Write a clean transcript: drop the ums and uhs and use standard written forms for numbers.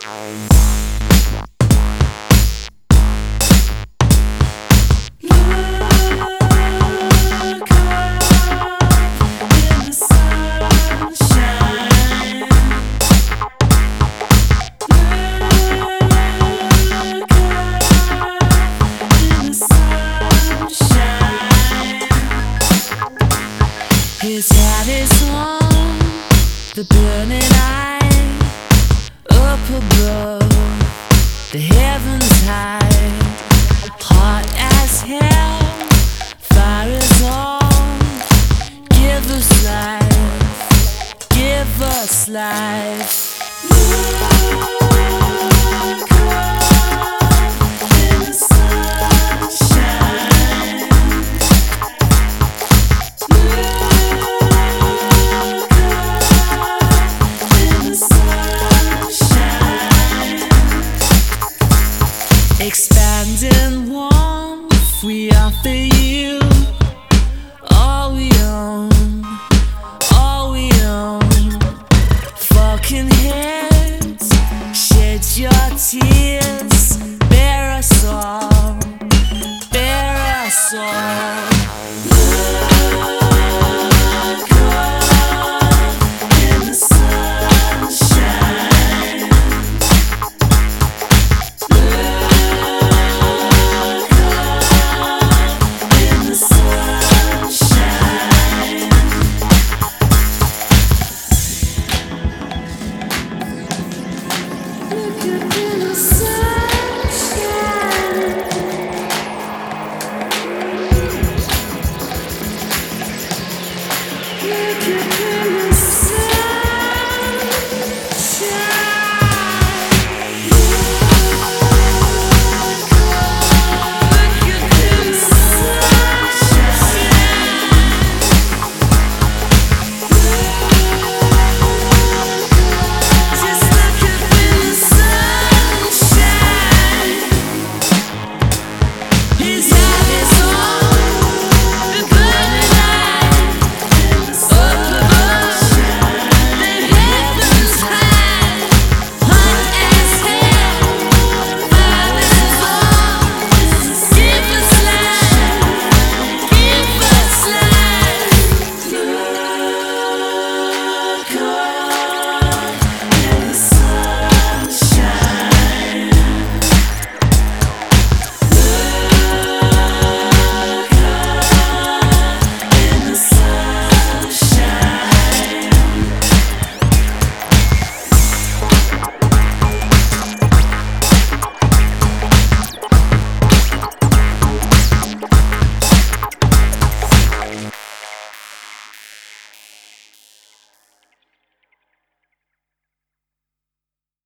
His hat is on the burning eye, up above the heavens high, hot as hell, fire is on. Give us life, give us life. Expanding warmth, we offer you all we own, all we own. Fucking heads, shed your tears, bear us all, bear us all.